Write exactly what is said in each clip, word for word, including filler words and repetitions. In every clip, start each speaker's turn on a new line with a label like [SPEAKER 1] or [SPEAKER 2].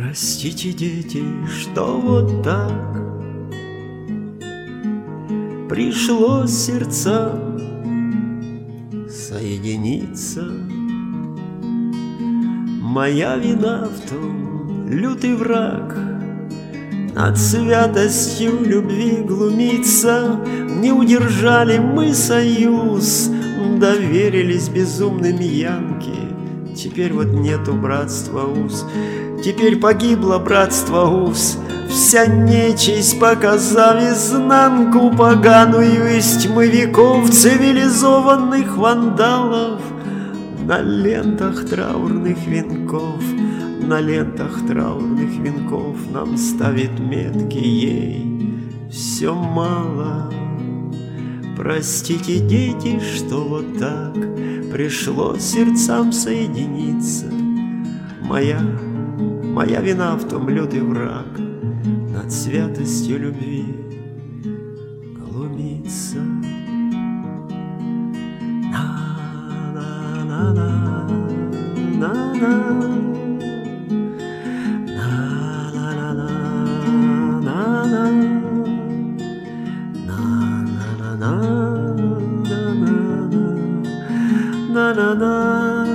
[SPEAKER 1] Простите, дети, что вот так пришлось сердцам соединиться. Моя вина в том, лютый враг над святостью любви глумится. Не удержали мы союз, доверились безумным янки. Теперь вот нету братства уз, теперь погибло братство уз. Вся нечисть, показав изнанку поганую из тьмы веков, цивилизованных вандалов, на лентах траурных венков, на лентах траурных венков нам ставит метки, ей все мало. Простите, дети, что вот так пришлось сердцам соединиться. Моя, моя вина в том, лютый враг над святостью любви глумится. На-на-на-на, на-на. На-на-на.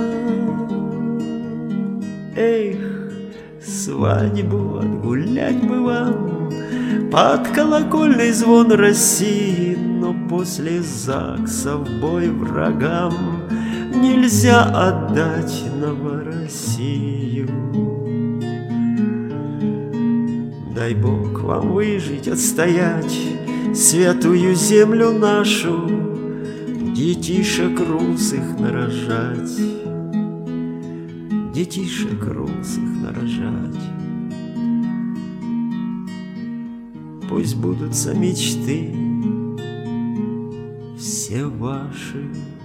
[SPEAKER 1] Эх, свадьбу отгулять бы вам под колокольный звон России, но после ЗАГСа в бой врагам нельзя отдать Новороссию. Дай Бог вам выжить, отстоять святую землю нашу, детишек русых нарожать, детишек русых нарожать. Пусть будутся мечты все ваши.